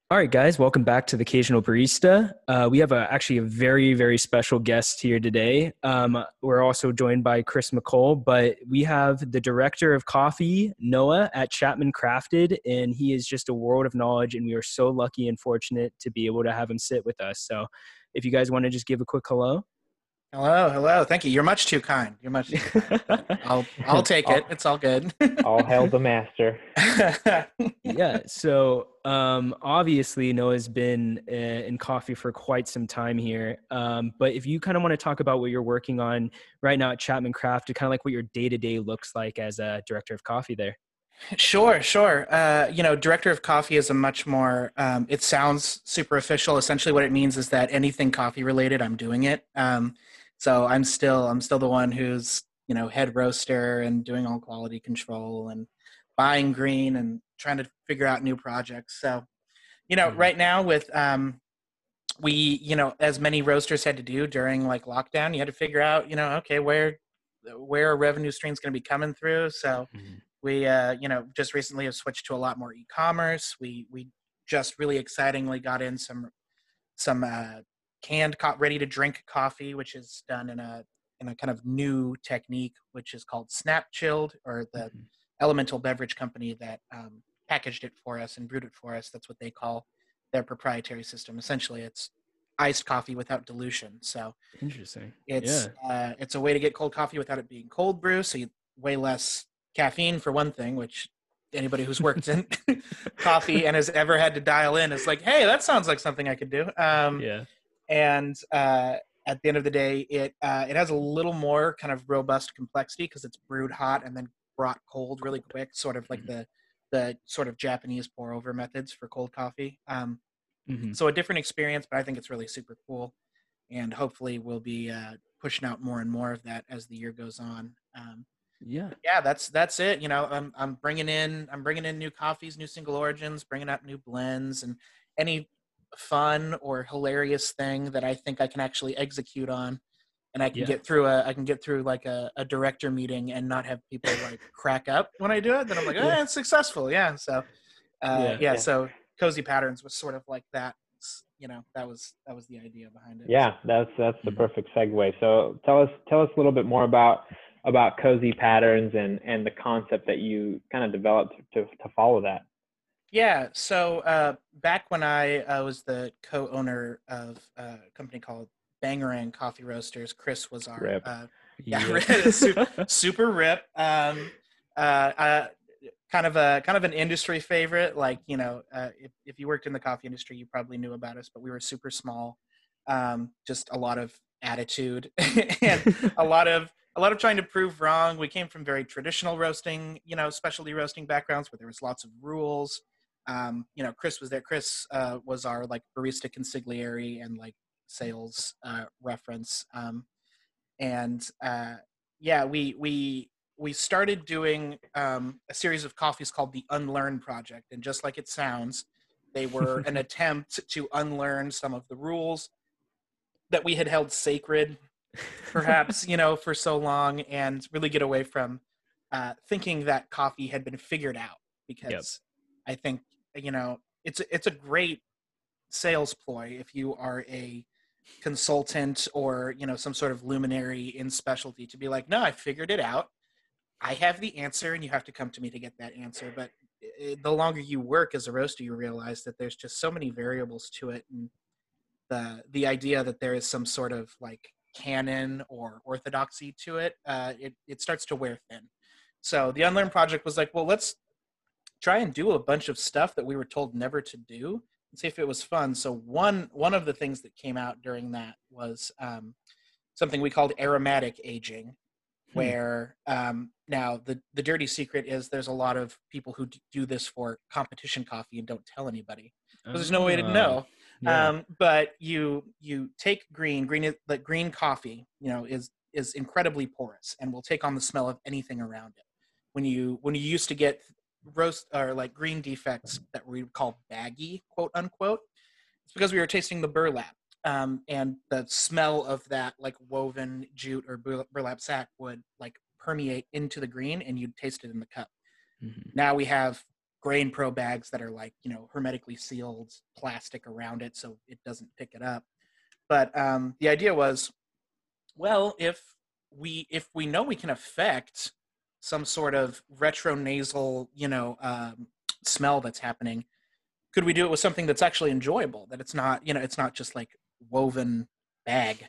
All right, guys, welcome back to the Occasional Barista. We have actually a very, very special guest here today. We're also joined by Chris McCole, but we have the director of coffee, Noah, at Chapman Crafted, and he is just a world of knowledge, and we are so lucky and fortunate to be able to have him sit with us. So if you guys want to just give a quick hello. Hello, hello. Thank you. You're much too kind. You're much too kind. But I'll take it. all, It's all good. all hail the master. Yeah. So obviously Noah's been in coffee for quite some time here. But if you kind of want to talk about what you're working on right now at Chapman Craft, to kind of like what your day to day looks like as a director of coffee there. Sure, sure. Director of coffee is a much more. It sounds super official. Essentially, what it means is that anything coffee related, I'm doing it. So I'm still the one who's head roaster and doing all quality control and buying green and trying to figure out new projects. So Mhm. right now with we, as many roasters had to do during like lockdown, you had to figure out, okay, where a revenue stream's going to be coming through. So Mhm. we, just recently have switched to a lot more e-commerce. We just really excitingly got in some canned, ready to drink coffee, which is done in a kind of new technique, which is called Snap Chilled, or the Mhm. Elemental Beverage Company that packaged it for us and brewed it for us. That's what they call their proprietary system. Essentially, it's iced coffee without dilution. So Interesting. it's Yeah. it's a way to get cold coffee without it being cold brew. So you way less caffeine for one thing, which anybody who's worked in coffee and has ever had to dial in is like, hey, that sounds like something I could do. Yeah. And at the end of the day, it has a little more kind of robust complexity because it's brewed hot and then brought cold really quick, sort of like Mhm. the sort of Japanese pour over methods for cold coffee. Mhm. So a different experience, but I think it's really super cool, and hopefully we'll be pushing out more and more of that as the year goes on. Yeah. But yeah, that's it. I'm bringing in new coffees, new single origins, bringing up new blends, and any fun or hilarious thing that I think I can actually execute on, and Yeah. I can get through like a director meeting and not have people like crack up when I do it. Then I'm like, Yeah. it's successful. Yeah. So Yeah. yeah. Yeah. So cozy patterns was sort of like that. That was the idea behind it. So. Yeah, that's the Mhm. perfect segue. So tell us a little bit more about cozy patterns and the concept that you kind of developed to follow that. Yeah, so back when I was the co-owner of a company called Bangarang Coffee Roasters, Chris was our Rip. Yep. super rip. Uh, uh, kind of an industry favorite. Like if you worked in the coffee industry, you probably knew about us, but we were super small. Just a lot of attitude and a lot of trying to prove wrong. We came from very traditional roasting, specialty roasting backgrounds where there was lots of rules. Chris was there. Chris was our like barista consigliere and like sales reference. And yeah, we started doing a series of coffees called the Unlearn Project, and just like it sounds, they were an attempt to unlearn some of the rules that we had held sacred, perhaps for so long, and really get away from thinking that coffee had been figured out. Yep. Because I think it's a great sales ploy if you are a consultant or some sort of luminary in specialty to be like, no, I figured it out, I have the answer, and you have to come to me to get that answer. But the longer you work as a roaster, you realize that there's just so many variables to it, and the idea that there is some sort of like canon or orthodoxy to it, it starts to wear thin. So the Unlearn Project was like, well, let's try and do a bunch of stuff that we were told never to do and see if it was fun. So one of the things that came out during that was something we called aromatic aging, Hmm. where now the dirty secret is there's a lot of people who do this for competition coffee and don't tell anybody because there's no way to Oh, know. yeah. But you take like green coffee, is incredibly porous and will take on the smell of anything around it. When you used to get roast or like green defects that we would call baggy, quote unquote, it's because we were tasting the burlap, and the smell of that like woven jute or burlap sack would like permeate into the green, and you'd taste it in the cup. Mhm. Now we have Grain Pro bags that are like, you know, hermetically sealed, plastic around it so it doesn't pick it up. But the idea was, well, if we know we can affect some sort of retronasal, you know, smell that's happening, could we do it with something that's actually enjoyable? That it's not, you know, it's not just like woven bag.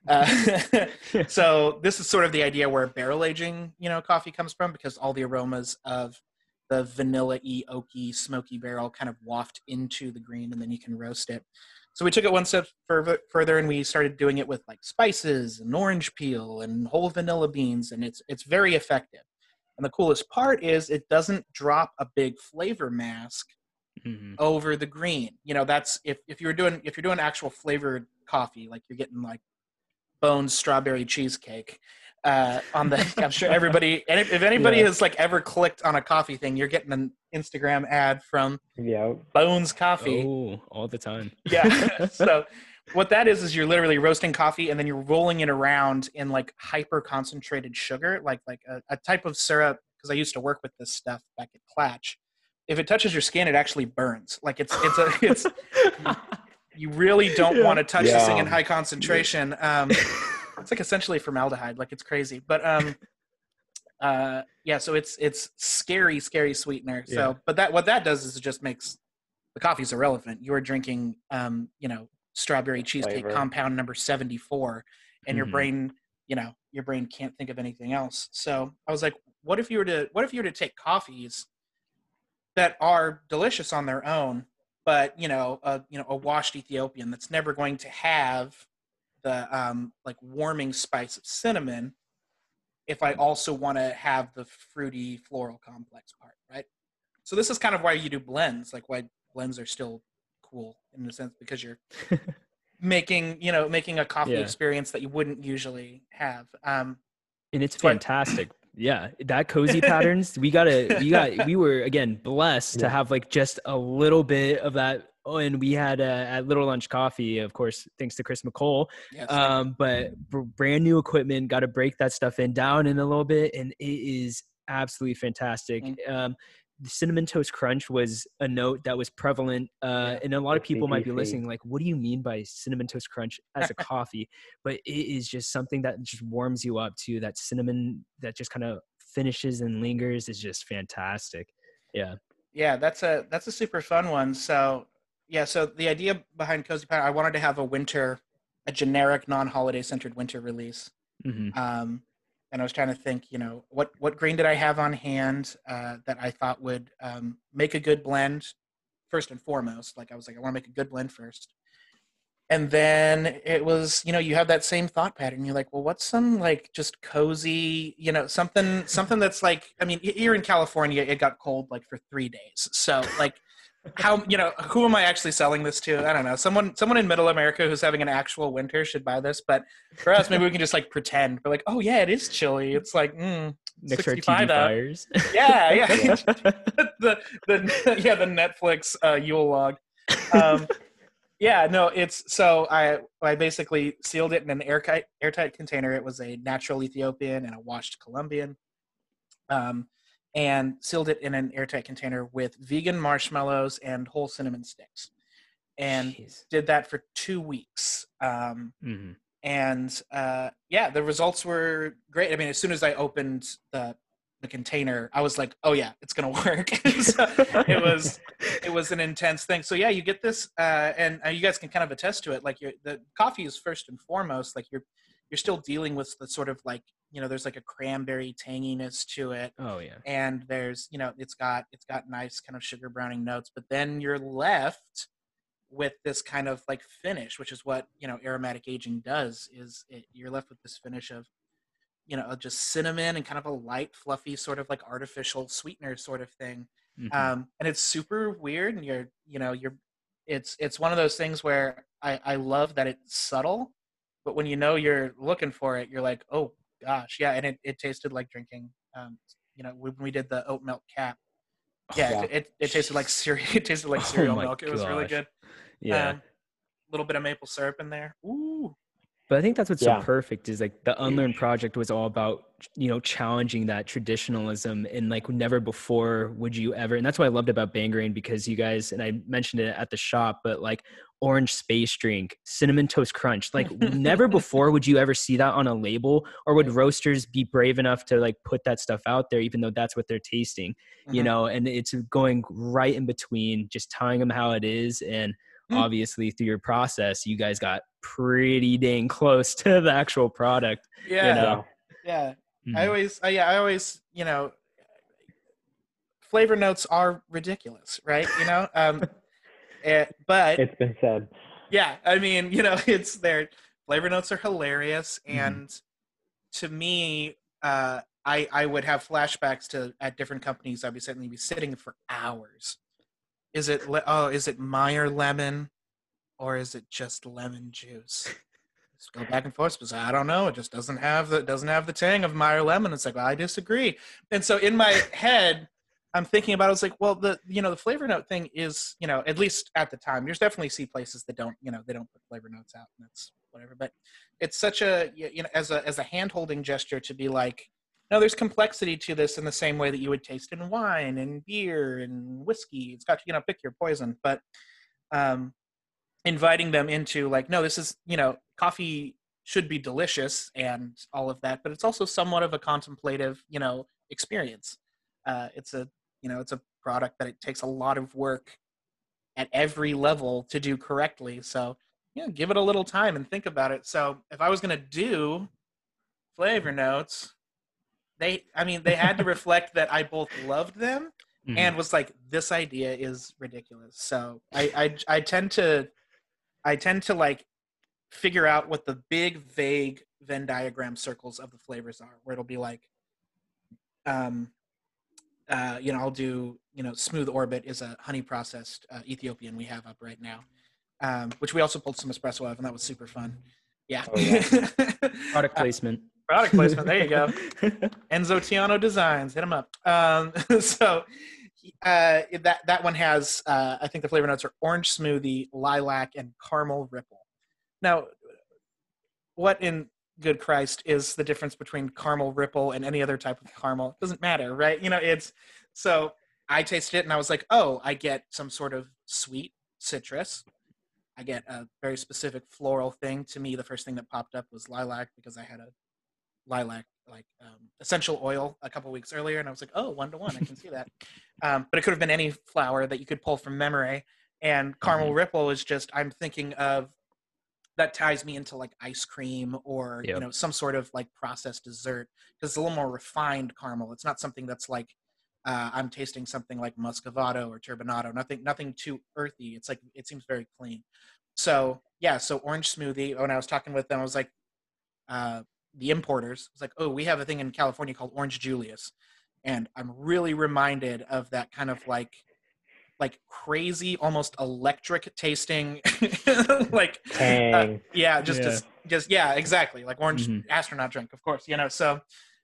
So this is sort of the idea where barrel aging, you know, coffee comes from, because all the aromas of the vanilla-y, oaky, smoky barrel kind of waft into the green, and then you can roast it. So we took it one step further, and we started doing it with like spices and orange peel and whole vanilla beans, and it's very effective. And the coolest part is it doesn't drop a big flavor mask over the green. You know, that's if you're doing actual flavored coffee, like you're getting like Bones strawberry cheesecake on the I'm sure everybody, and if anybody has like ever clicked on a coffee thing, you're getting an Instagram ad from Bones Coffee. Oh, all the time. Yeah. So what that is you're literally roasting coffee, and then you're rolling it around in like hyper concentrated sugar, like a type of syrup, because I used to work with this stuff back at Clatch. If it touches your skin, it actually burns. Like it's you really don't want to touch this thing in high concentration. It's like essentially formaldehyde. Like it's crazy. But so it's scary sweetener. So, but what that does is it just makes the coffees irrelevant. You are drinking, you know, strawberry cheesecake compound number 74, and your brain can't think of anything else. So I was like, what if you were to take coffees that are delicious on their own, but a washed Ethiopian that's never going to have the like warming spice of cinnamon, if I also want to have the fruity floral complex part, right? So this is kind of why you do blends, like why blends are still cool in the sense, because you're making a coffee experience that you wouldn't usually have. And it's fantastic. Yeah, that Cozy Patterns, we were again blessed to have like just a little bit of that. Oh, and we had at Little Lunch Coffee, of course, thanks to Chris McCall. Yes. But brand new equipment, got to break that stuff down in a little bit, and it is absolutely fantastic. The Cinnamon Toast Crunch was a note that was prevalent, and a lot of people might be listening like, what do you mean by Cinnamon Toast Crunch as a coffee? But it is just something that just warms you up to that cinnamon that just kind of finishes and lingers is just fantastic. Yeah, that's a super fun one. So so the idea behind Cozy Pattern, I wanted to have a generic non-holiday centered winter release. And I was trying to think, what grain did I have on hand that I thought would make a good blend first and foremost. Like I was like, I want to make a good blend first. And then it was, you have that same thought pattern. You're like, well, what's some like just cozy, something that's like, I mean, here in California, it got cold like for 3 days. So like how, who am I actually selling this to? I don't know. Someone in middle America who's having an actual winter should buy this. But for us, maybe we can just like pretend. We're like, oh yeah, it is chilly. It's like, next 65 fires. Yeah. the Netflix Yule log. So I basically sealed it in an airtight container. It was a natural Ethiopian and a washed Colombian. And sealed it in an airtight container with vegan marshmallows and whole cinnamon sticks. And did that for 2 weeks. And the results were great. I mean, as soon as I opened the container, I was like, oh yeah, it's gonna work. So it was an intense thing. So yeah, you get this and you guys can kind of attest to it. Like the coffee is first and foremost, like you're still dealing with the sort of like, there's like a cranberry tanginess to it. Oh yeah. And there's, it's got nice kind of sugar browning notes, but then you're left with this kind of like finish, which is what, aromatic aging does, is you're left with this finish of, just cinnamon and kind of a light, fluffy sort of like artificial sweetener sort of thing. And it's super weird. And it's one of those things where I love that it's subtle, but when you're looking for it, you're like, oh gosh, yeah. And it tasted like drinking, when we did the oat milk cap. Yeah, it tasted like cereal. It tasted like cereal milk. It was really good. Yeah, little bit of maple syrup in there. Ooh. But I think that's what's so Yeah. perfect is like the Unlearn project was all about, challenging that traditionalism, and like never before would you ever, and that's what I loved about Bangarang, because you guys, and I mentioned it at the shop, but like orange space drink, cinnamon toast crunch, like never before would you ever see that on a label, or would roasters be brave enough to like put that stuff out there, even though that's what they're tasting, and it's going right in between, just telling them how it is. And obviously through your process, you guys got pretty dang close to the actual product. Yeah. I always, flavor notes are ridiculous, right? But it's been said. Yeah, I mean, it's their flavor notes are hilarious, and to me, I would have flashbacks to at different companies. I'd be sitting for hours. Is it Meyer lemon, or is it just lemon juice? Just go back and forth because I don't know. It just doesn't have the tang of Meyer lemon. It's like, well, I disagree. And so in my head, I'm thinking about it. It's like, well, the flavor note thing is, at least at the time, there's definitely see places that don't, they don't put flavor notes out, and that's whatever. But it's such a, as a hand holding gesture to be like, no, there's complexity to this in the same way that you would taste in wine and beer and whiskey. It's got to, pick your poison. But inviting them into like, no, this is, coffee should be delicious and all of that, but it's also somewhat of a contemplative, experience. It's a product that it takes a lot of work at every level to do correctly. So, give it a little time and think about it. So if I was going to do flavor notes, they had to reflect that I both loved them and was like, this idea is ridiculous. So I tend to like figure out what the big vague Venn diagram circles of the flavors are, where it'll be like, I'll do, Smooth Orbit is a honey processed Ethiopian we have up right now, which we also pulled some espresso out of, and that was super fun. Yeah. Oh, yeah. Product placement. Product placement. There you go. Enzo Tiano Designs. Hit them up. So that one has, I think the flavor notes are orange smoothie, lilac, and caramel ripple. Now, what in good Christ is the difference between caramel ripple and any other type of caramel? It doesn't matter, right? So I tasted it and I was like, oh, I get some sort of sweet citrus. I get a very specific floral thing. To me, the first thing that popped up was lilac, because I had a lilac essential oil a couple weeks earlier, and I was like, oh, 1-to-1, I can see that. But it could have been any flower that you could pull from memory. And caramel ripple is just, I'm thinking of, that ties me into like ice cream or some sort of like processed dessert, because it's a little more refined caramel. It's not something that's like I'm tasting something like muscovado or turbinado. Nothing too earthy. It's like, it seems very clean. So so orange smoothie. When I was talking with them, I was like, the importers, was like, oh, we have a thing in California called Orange Julius, and I'm really reminded of that kind of like crazy, almost electric tasting, like just exactly, like orange astronaut drink, of course, So,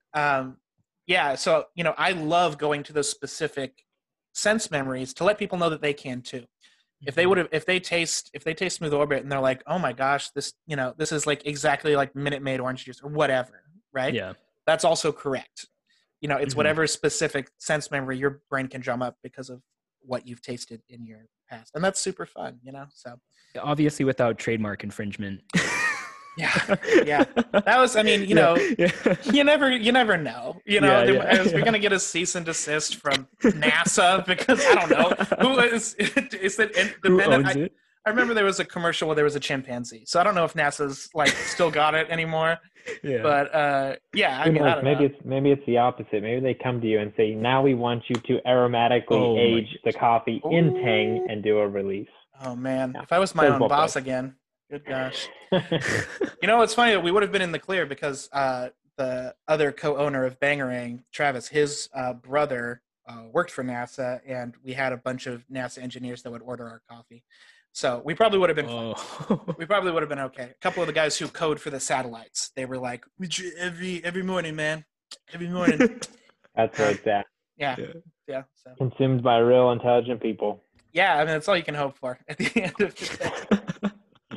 so I love going to those specific sense memories to let people know that they can too. If they taste Smooth Orbit and they're like, oh my gosh, this is like exactly like Minute Maid orange juice or whatever, right? Yeah, that's also correct. It's whatever specific sense memory your brain can drum up because of what you've tasted in your past, and that's super fun, So obviously without trademark infringement. Yeah. That was, you never know. We're gonna get a cease and desist from NASA because I don't know who is it. Who owns it? I remember there was a commercial where there was a chimpanzee, so I don't know if NASA's like still got it anymore. Yeah. But I don't know. Maybe it's the opposite. Maybe they come to you and say, now we want you to aromatically age the coffee in Tang and do a release. Oh man, if I was my own boss again. Good gosh. It's funny that we would have been in the clear because the other co-owner of Bangarang, Travis, his brother worked for NASA, and we had a bunch of NASA engineers that would order our coffee. So we probably would have been fine. We probably would have been okay. A couple of the guys who code for the satellites, they were like, every morning, man. Every morning. That's where it's at. Yeah. So. Consumed by real intelligent people. Yeah, that's all you can hope for at the end of the day.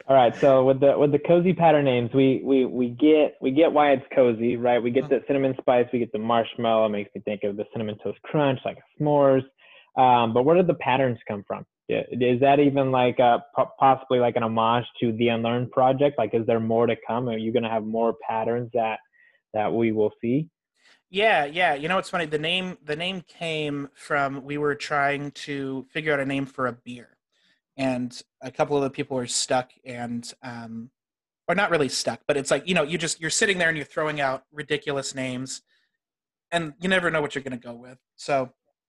All right. So with the cozy pattern names, we get why it's cozy, right? We get the cinnamon spice, we get the marshmallow. It makes me think of the cinnamon toast crunch, like s'mores. But where did the patterns come from? Is that even like possibly like an homage to the Unlearned project? Like, is there more to come? Are you going to have more patterns that we will see? Yeah. You know what's funny? The name came from, we were trying to figure out a name for a beer, and a couple of the people were stuck, and or not really stuck, but it's like, you're sitting there and you're throwing out ridiculous names, and you never know what you're going to go with. So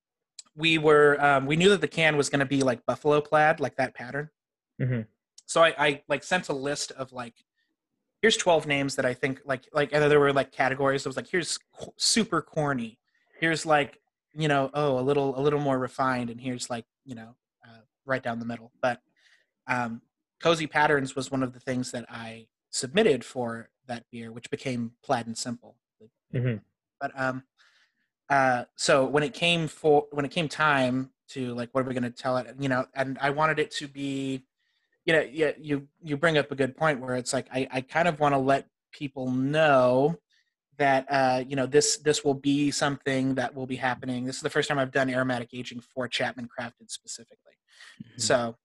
we knew that the can was going to be like buffalo plaid, like that pattern. Mm-hmm. So I like sent a list of like, here's 12 names that I think and there were like categories. It was like, here's super corny, here's like, a little more refined, and here's like, right down the middle. But cozy patterns was one of the things that I submitted for that beer, which became Plaid and Simple. Mm-hmm. But so when it came time to like, what are we going to tell it, and I wanted it to be, yeah, you bring up a good point where it's like, I kind of want to let people know that this will be something that will be happening. This is the first time I've done aromatic aging for Chapman Crafted specifically. Mm-hmm. So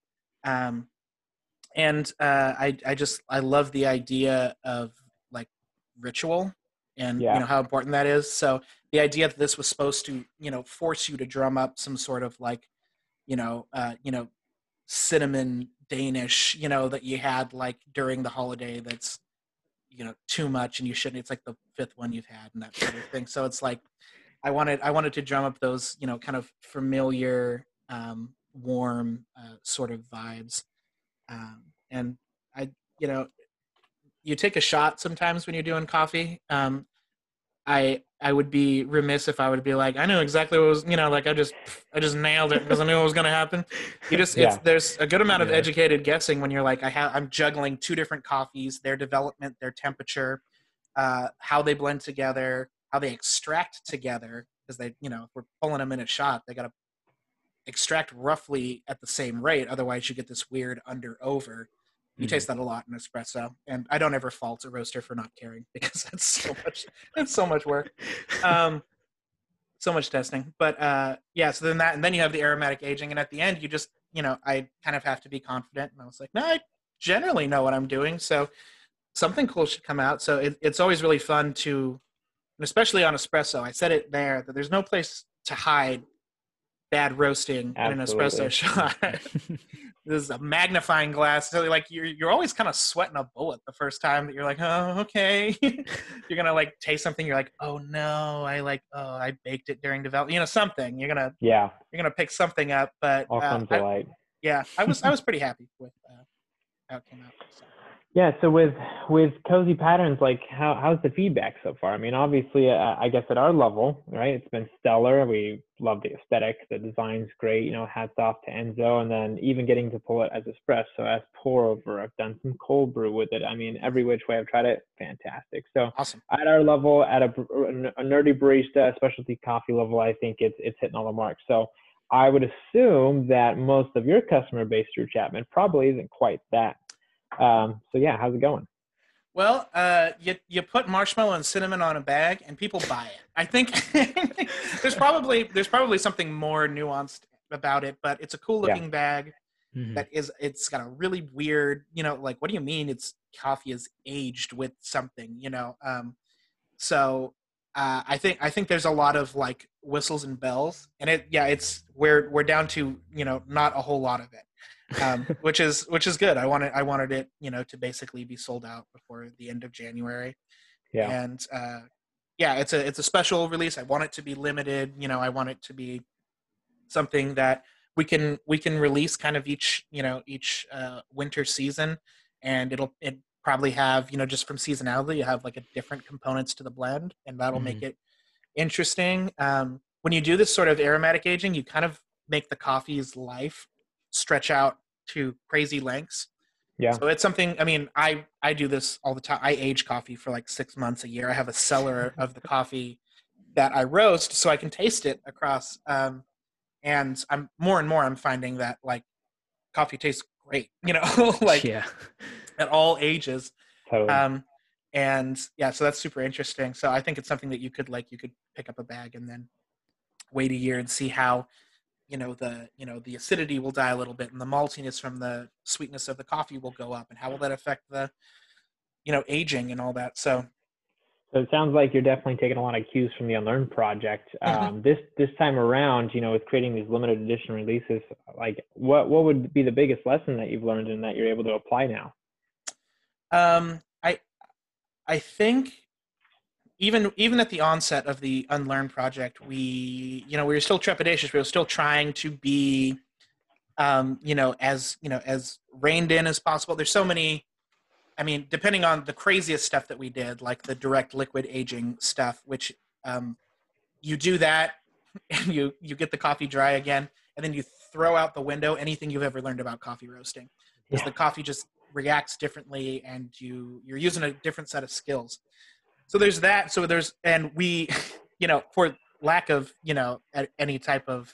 I love the idea of like ritual, and how important that is. So the idea that this was supposed to force you to drum up some sort of like cinnamon Danish that you had like during the holiday, that's too much and you shouldn't. It's like the fifth one you've had and that sort of thing. So it's like I wanted to drum up those kind of familiar warm sort of vibes. And I, you take a shot sometimes when you're doing coffee. I would be remiss if I would be like, I knew exactly what was, like I just nailed it because I knew what was going to happen. There's a good amount of educated guessing when you're like, I'm juggling two different coffees, their development, their temperature, how they blend together, how they extract together, because they, if we're pulling them in a shot, they got to extract roughly at the same rate. Otherwise you get this weird under over. You taste that a lot in espresso, and I don't ever fault a roaster for not caring, because that's so much work, so much testing. But so then you have the aromatic aging, and at the end you just I kind of have to be confident, and I was like, no, I generally know what I'm doing, so something cool should come out. So it's always really fun to, and especially on espresso, I said it there that there's no place to hide bad roasting in an espresso shot. This is a magnifying glass. So like you're always kind of sweating a bullet the first time that you're like, oh, okay. You're gonna like taste something. You're like, oh no, I baked it during development. Something. You're gonna pick something up. But awesome delight. I was pretty happy with how it came out. So. Yeah. So with cozy patterns, like how's the feedback so far? I mean, obviously, I guess at our level, right, it's been stellar. We love the aesthetic, the design's great. Hats off to Enzo, and then even getting to pull it as espresso, as pour over. I've done some cold brew with it. I mean, every which way I've tried it, fantastic. So awesome. At our level, at a nerdy barista, a specialty coffee level, I think it's hitting all the marks. So I would assume that most of your customer base through Chapman probably isn't quite that. So yeah, how's it going? Well, you put marshmallow and cinnamon on a bag and people buy it. I think there's probably something more nuanced about it, but it's a cool looking bag. Mm-hmm. It's got a really weird, like, what do you mean it's coffee is aged with something, so I think there's a lot of like whistles and bells, and we're down to, not a whole lot of it. Which is good. I wanted it, to basically be sold out before the end of January. Yeah. And it's a special release. I want it to be limited. I want it to be something that we can release kind of each winter season, and it probably have, just from seasonality, you have like a different components to the blend, and that'll make it interesting. When you do this sort of aromatic aging, you kind of make the coffee's life stretch out to crazy lengths. Yeah. So it's something, I mean, I do this all the time. I age coffee for like 6 months a year. I have a cellar of the coffee that I roast so I can taste it across. And I'm more and more, I'm finding that like coffee tastes great, like, at all ages. Totally. And yeah, so that's super interesting. So I think it's something that you could pick up a bag and then wait a year and see how, the acidity will die a little bit and the maltiness from the sweetness of the coffee will go up, and how will that affect the, aging and all that. So So it sounds like you're definitely taking a lot of cues from the Unlearn project. This time around, with creating these limited edition releases, like what would be the biggest lesson that you've learned and that you're able to apply now? I think even at the onset of the Unlearn project, we were still trepidatious. We were still trying to be, as reined in as possible. There's so many. I mean, depending on the craziest stuff that we did, like the direct liquid aging stuff, which you do that and you get the coffee dry again, and then you throw out the window anything you've ever learned about coffee roasting, because the coffee just reacts differently, and you're using a different set of skills. So there's that. So and we, for lack of any type of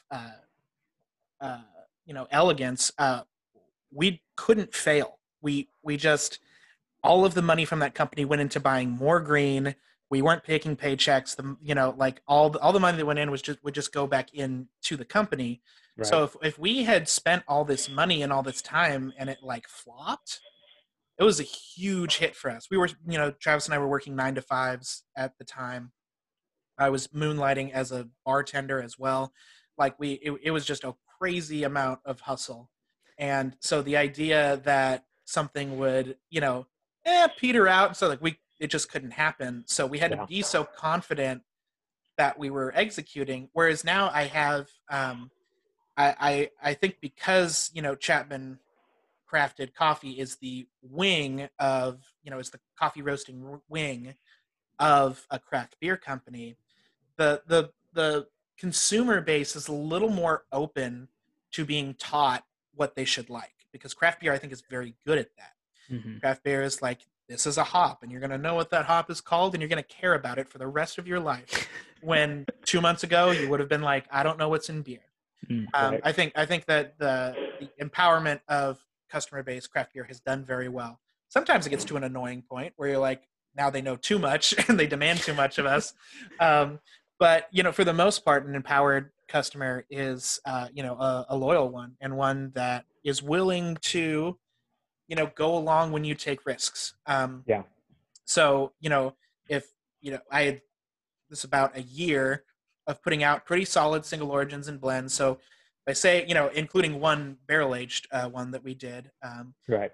elegance, we couldn't fail. We just, all of the money from that company went into buying more green. We weren't taking paychecks. All the money that went in would just go back into the company. Right. So if we had spent all this money and all this time and it flopped, it was a huge hit for us. We were, Travis and I were working 9 to 5s at the time. I was moonlighting as a bartender as well. It was just a crazy amount of hustle. And so the idea that something would, peter out. So it just couldn't happen. So we had to be so confident that we were executing. Whereas now I have, I think because, Chapman Crafted Coffee is the wing of, is the coffee roasting wing of a craft beer company. The consumer base is a little more open to being taught what they should like, because craft beer, I think, is very good at that. Mm-hmm. Craft beer is this is a hop, and you're going to know what that hop is called, and you're going to care about it for the rest of your life. When 2 months ago, you would have been like, I don't know what's in beer. Right. I think that the empowerment of customer base craft beer has done very well. Sometimes it gets to an annoying point where you're like, now they know too much and they demand too much of us. But for the most part, an empowered customer is a loyal one, and one that is willing to go along when you take risks. So if I had this about a year of putting out pretty solid single origins and blends. So if I say, including one barrel aged one that we did, right.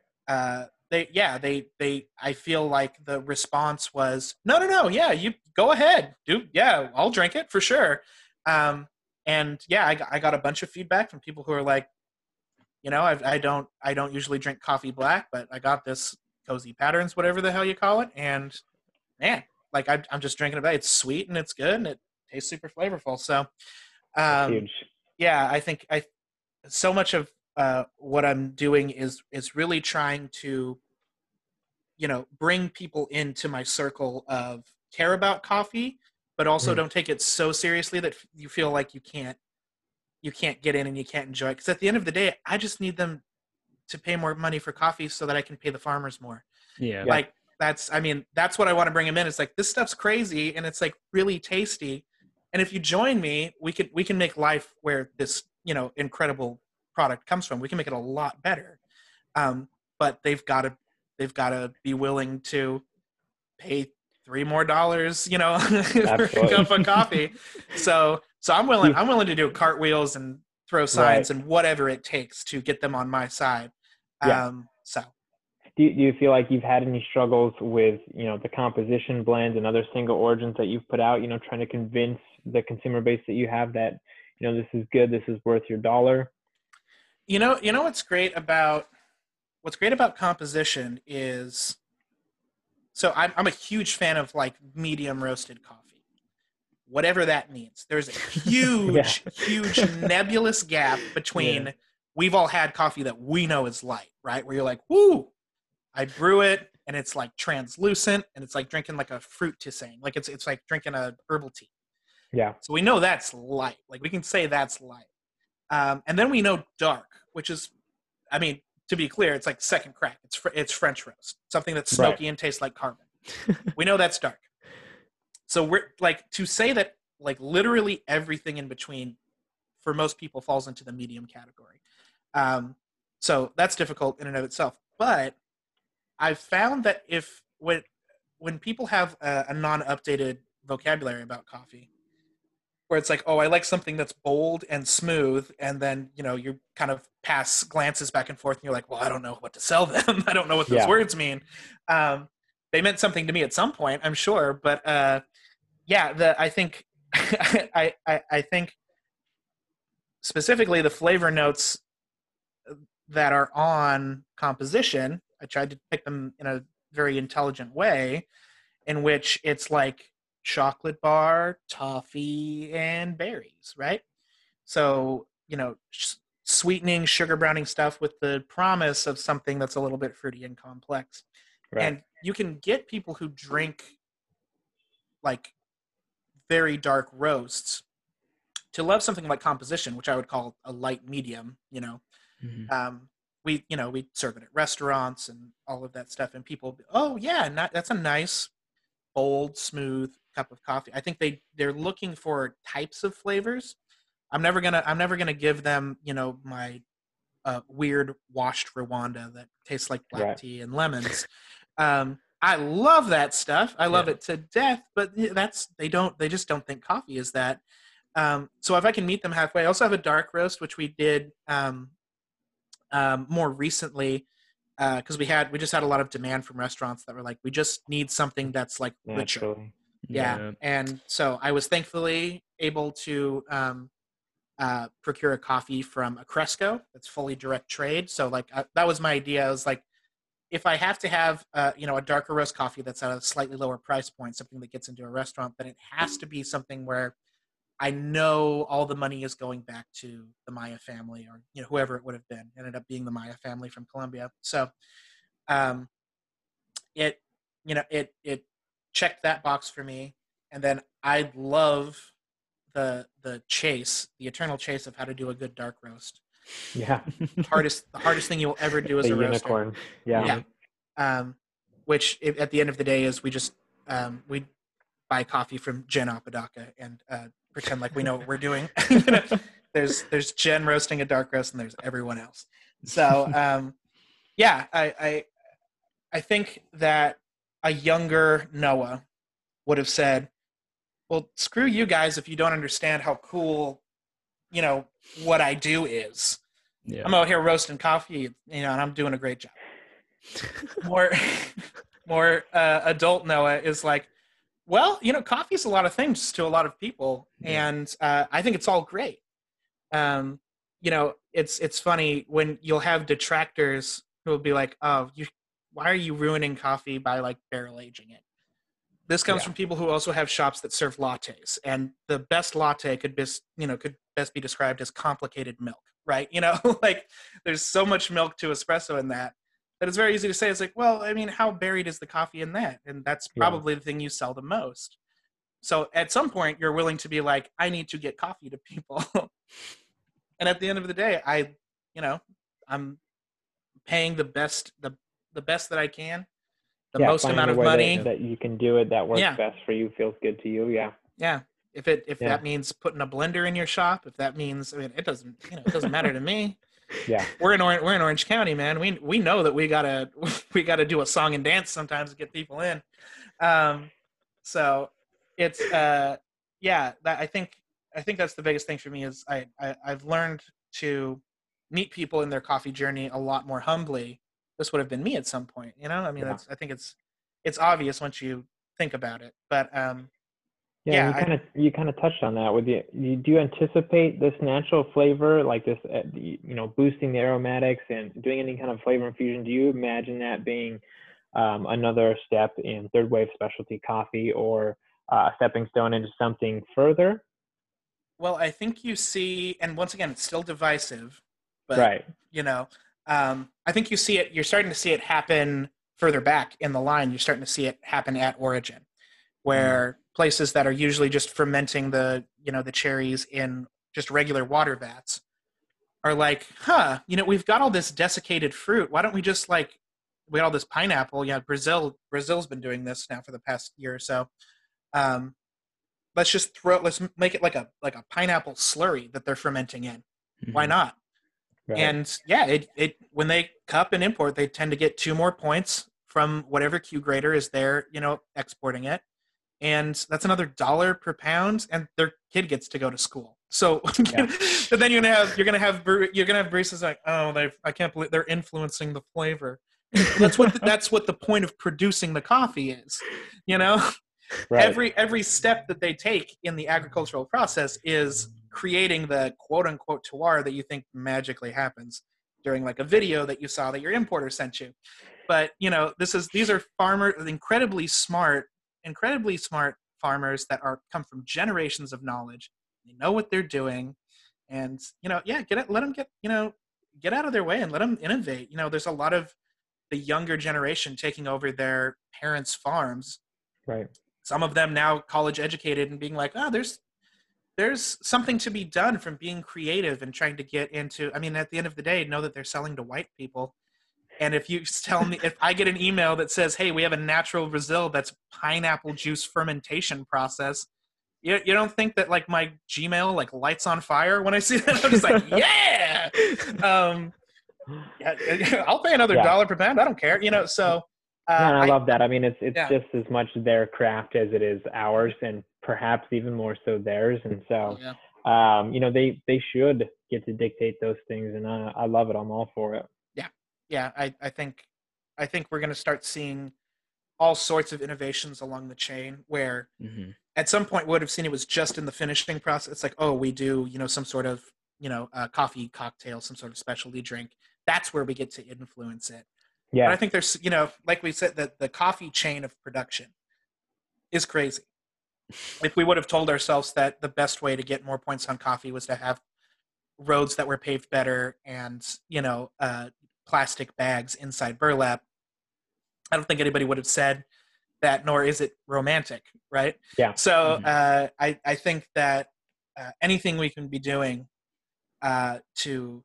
I feel like the response was, no. Yeah, you go ahead, dude. Yeah, I'll drink it for sure. And yeah, I got a bunch of feedback from people who are like, I don't usually drink coffee black, but I got this Cozy Patterns, whatever the hell you call it. And man, I'm just drinking it. It's sweet and it's good and it tastes super flavorful. So, huge. Yeah, I think so much of what I'm doing is really trying to, bring people into my circle of care about coffee, but also don't take it so seriously that you feel like you can't get in and you can't enjoy it. Because at the end of the day, I just need them to pay more money for coffee so that I can pay the farmers more. Yeah. That's what I want to bring them in. It's this stuff's crazy and it's really tasty. And if you join me, we can make life where this, incredible product comes from. We can make it a lot better. But they've got to be willing to pay $3 more, for a cup of coffee. So I'm willing to do cartwheels and throw signs and whatever it takes to get them on my side. So do you feel like you've had any struggles with, the composition blends and other single origins that you've put out, trying to convince the consumer base that you have that, this is good, this is worth your dollar? What's great about composition is, so I'm a huge fan of medium roasted coffee, whatever that means. There's a huge, huge nebulous gap between we've all had coffee that we know is light, right? Where you're like, woo, I brew it and it's translucent and it's drinking a fruit tisane. It's like drinking a herbal tea. Yeah. So we know that's light. We can say that's light. And then we know dark, which is, to be clear, it's like second crack. It's French roast, something that's Right. smoky and tastes like carbon. We know that's dark. So we're like, to say that like literally everything in between for most people falls into the medium category. So that's difficult in and of itself. But I've found that when people have a non-updated vocabulary about coffee, where it's like, oh, I like something that's bold and smooth, and then, you know, you kind of pass glances back and forth, and you're like, well, I don't know what to sell them. I don't know what those words mean. They meant something to me at some point, I'm sure, but I think I think specifically the flavor notes that are on composition, I tried to pick them in a very intelligent way, in which it's like chocolate bar, toffee, and berries, right? So, you know, sweetening, sugar browning stuff with the promise of something that's a little bit fruity and complex. Right. And you can get people who drink like very dark roasts to love something like composition, which I would call a light medium, you know. Mm-hmm. We serve it at restaurants and all of that stuff, and people, oh yeah, that's a nice, bold, smooth cup of coffee. I think they're looking for types of flavors. I'm never gonna give them, you know, my weird washed Rwanda that tastes like black tea and lemons. I love that stuff. I love it to death, but they just don't think coffee is that. So if I can meet them halfway, I also have a dark roast, which we did more recently, because we just had a lot of demand from restaurants that were like, we just need something that's like richer. Yeah. And so I was thankfully able to procure a coffee from a Cresco that's fully direct trade. So like that was my idea. I was like, if I have to have you know, a darker roast coffee that's at a slightly lower price point, something that gets into a restaurant, then it has to be something where I know all the money is going back to the Maya family, or, you know, whoever it would have been. It ended up being the Maya family from Colombia. So it checked that box for me. And then I love the eternal chase of how to do a good dark roast. Yeah. The hardest thing you'll ever do as a unicorn. roaster. Yeah. Which at the end of the day is we just we buy coffee from Jen Apodaca and pretend like we know what we're doing. There's Jen roasting a dark roast, and there's everyone else. So I think that a younger Noah would have said, well, screw you guys if you don't understand how cool, you know, what I do is. Yeah. I'm out here roasting coffee, you know, and I'm doing a great job. More adult Noah is like, well, you know, coffee is a lot of things to a lot of people, and I think it's all great. You know, it's funny when you'll have detractors who will be like, oh, why are you ruining coffee by like barrel aging it? This comes from people who also have shops that serve lattes, and the best latte could best be described as complicated milk, right? You know, like there's so much milk to espresso in that it's very easy to say. It's like, well, I mean, how buried is the coffee in that? And that's probably the thing you sell the most. So at some point, you're willing to be like, I need to get coffee to people. And at the end of the day, I'm paying the best that I can. The most amount of money that you can do it that works best for you, feels good to you. Yeah. If that means putting a blender in your shop, if that means, I mean, it doesn't matter to me. Yeah. We're in Orange County, man. We know that we gotta do a song and dance sometimes to get people in. So it's I think that's the biggest thing for me is I've learned to meet people in their coffee journey a lot more humbly. This would have been me at some point, you know? I mean, I think it's obvious once you think about it, but you kind of touched on that. Do you anticipate this natural flavor, like this, boosting the aromatics and doing any kind of flavor infusion? Do you imagine that being another step in third wave specialty coffee, or a stepping stone into something further? Well, I think you see, and once again, it's still divisive, but I think you see it. You're starting to see it happen further back in the line. You're starting to see it happen at origin, where places that are usually just fermenting the cherries in just regular water vats are like, we've got all this desiccated fruit. Why don't we just we got all this pineapple? Yeah, Brazil's been doing this now for the past year or so. Um, let's make it like a pineapple slurry that they're fermenting in. Mm-hmm. Why not? Right. And yeah, it when they cup and import, they tend to get 2 more points from whatever Q grader is there, exporting it. And that's another $1 per pound, and their kid gets to go to school. So, Yeah. but then you're gonna have baristas like, I can't believe they're influencing the flavor. That's what the point of producing the coffee is, Right. Every step that they take in the agricultural process is creating the quote unquote terroir that you think magically happens during like a video that you saw that your importer sent you. But these are farmers, incredibly smart farmers that come from generations of knowledge. They know what they're doing, and let them get out of their way and let them innovate. There's a lot of the younger generation taking over their parents' farms. Right. Some of them now college educated and being like, there's something to be done from being creative and trying to get into. I mean, at the end of the day, know that they're selling to white people. And if you tell me, if I get an email that says, hey, we have a natural Brazil that's pineapple juice fermentation process, you don't think that like my Gmail like lights on fire when I see that? I'm just like, yeah! I'll pay another $1 per pound. I don't care. So. I love that. I mean, it's yeah. just as much their craft as it is ours, and perhaps even more so theirs. And so, they should get to dictate those things, and I love it. I'm all for it. Yeah. I think we're going to start seeing all sorts of innovations along the chain where at some point we would have seen it was just in the finishing process. It's like, oh, we do, some sort of, coffee cocktail, some sort of specialty drink. That's where we get to influence it. Yeah. But I think there's, like we said, that the coffee chain of production is crazy. If we would have told ourselves that the best way to get more points on coffee was to have roads that were paved better and, plastic bags inside burlap, I don't think anybody would have said that, nor is it romantic, right? Yeah. So I think that anything we can be doing to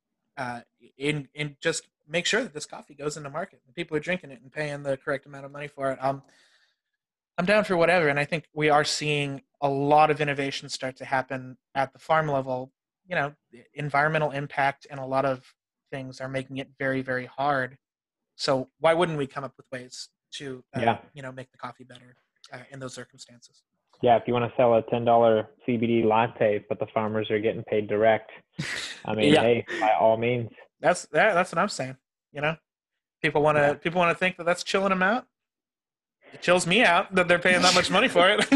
just make sure that this coffee goes into market and people are drinking it and paying the correct amount of money for it. I'm down for whatever. And I think we are seeing a lot of innovation start to happen at the farm level. Environmental impact and a lot of things are making it very, very hard. So why wouldn't we come up with ways to, make the coffee better in those circumstances? Yeah, if you want to sell a $10 CBD latte, but the farmers are getting paid direct, I mean, hey, by all means. That's what I'm saying. People want to think that that's chilling them out. It chills me out that they're paying that much money for it.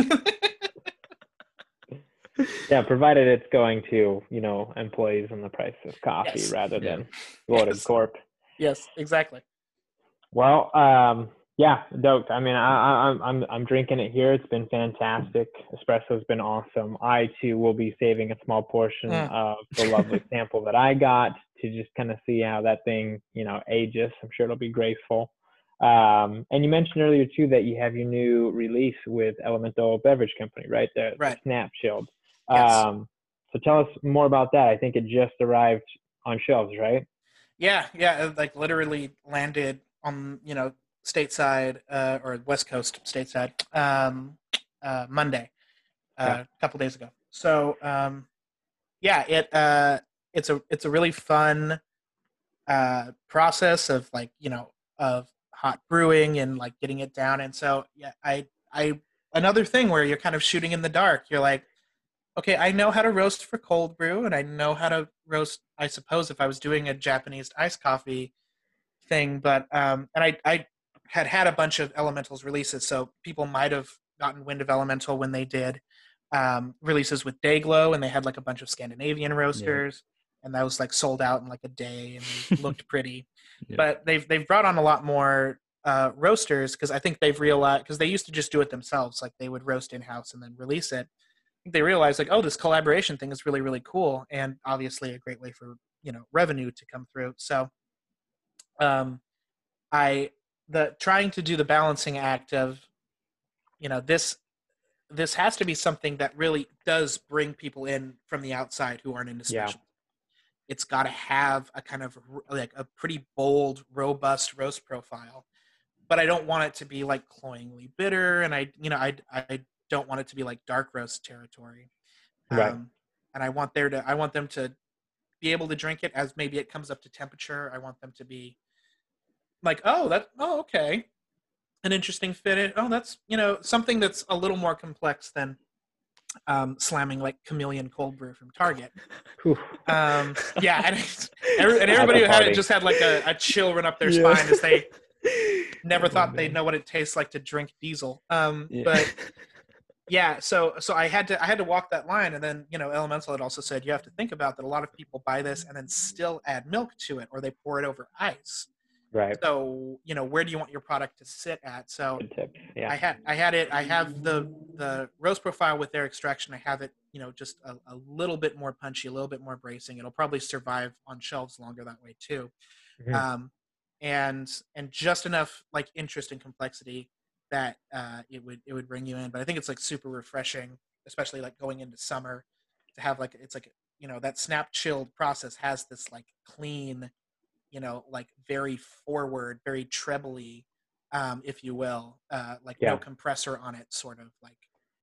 Yeah, provided it's going to, employees and the price of coffee rather than Loaded Corp. Yes, exactly. Well, Dope. I mean, I'm drinking it here. It's been fantastic. Espresso's been awesome. I too will be saving a small portion of the lovely sample that I got to just kind of see how that thing, ages. I'm sure it'll be graceful. And you mentioned earlier too that you have your new release with Elemental Beverage Company, right? The Snap Chilled. Yes. So tell us more about that. I think it just arrived on shelves, right? Yeah. It, literally landed on, stateside or West Coast stateside Monday, a couple days ago. So it's a really fun process of of hot brewing and getting it down. And so I another thing where you're kind of shooting in the dark. You're like, okay, I know how to roast for cold brew, and I know how to roast, I suppose, if I was doing a Japanese iced coffee thing. But and I had a bunch of Elementals releases, so people might have gotten wind of Elemental when they did releases with Dayglow, and they had a bunch of Scandinavian roasters, and that was sold out in a day, and they looked pretty. But they've brought on a lot more roasters because I think they've realized, because they used to just do it themselves, they would roast in house and then release it. I think they realized this collaboration thing is really, really cool, and obviously a great way for revenue to come through. So trying to do the balancing act of, this has to be something that really does bring people in from the outside who aren't into specialty. it's got to have a kind of like a pretty bold, robust roast profile. But I don't want it to be like cloyingly bitter, and I don't want it to be like dark roast territory. Right. And I want them to be able to drink it as maybe it comes up to temperature. I want them to be like, okay, an interesting fit. Oh, that's something that's a little more complex than slamming like Chameleon cold brew from Target. Yeah, and everybody who had it just had like a chill run up their spine as they never thought they'd know what it tastes like to drink diesel. But yeah, so I had to walk that line, and then Elemental had also said you have to think about that a lot of people buy this and then still add milk to it, or they pour it over ice. Right. So where do you want your product to sit at? So Good tip. Yeah. I have the roast profile with their extraction. I have it just a little bit more punchy, a little bit more bracing. It'll probably survive on shelves longer that way too. Mm-hmm. And just enough like interest and complexity that it would bring you in. But I think it's like super refreshing, especially like going into summer, to have like it's like that snap chilled process has this like clean, like very forward, very trebly, if you will, like no compressor on it, sort of like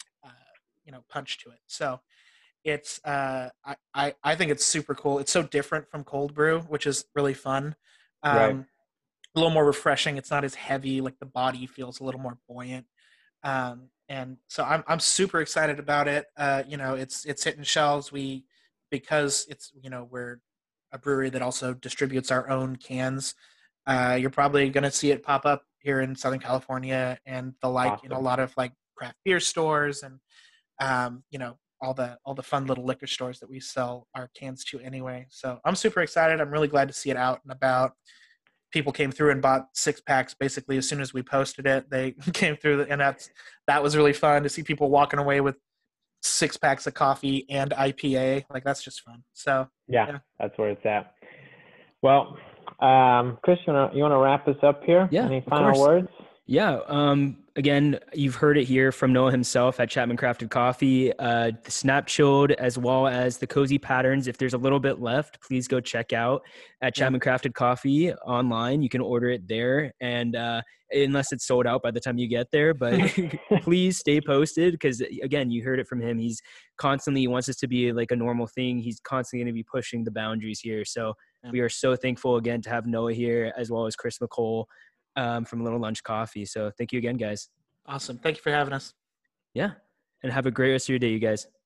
punch to it. So it's I think it's super cool. It's so different from cold brew, which is really fun. Right. A little more refreshing. It's not as heavy. Like the body feels a little more buoyant. And so I'm super excited about it. It's hitting shelves. Because it's we're a brewery that also distributes our own cans. You're probably going to see it pop up here in Southern California and the like Awesome. in a lot of like craft beer stores and all the fun little liquor stores that we sell our cans to anyway. So I'm super excited. I'm really glad to see it out and about. People came through and bought 6-packs basically as soon as we posted it. They came through, and that was really fun to see people walking away with 6-packs of coffee and IPA. Like that's just fun. So yeah. That's where it's at. Well, Chris, you want to wrap us up here? Yeah. Any final words? Yeah. Again, you've heard it here from Noah himself at Chapman Crafted Coffee, the Snap Chilled, as well as the Cozy Patterns. If there's a little bit left, please go check out at Chapman Crafted Coffee online. You can order it there, and unless it's sold out by the time you get there, but please stay posted because, again, you heard it from him. He wants this to be like a normal thing. He's constantly going to be pushing the boundaries here. So we are so thankful again to have Noah here, as well as Chris McCole. From Little Lunch Coffee. So thank you again, guys. Awesome. Thank you for having us. Yeah. And have a great rest of your day, you guys.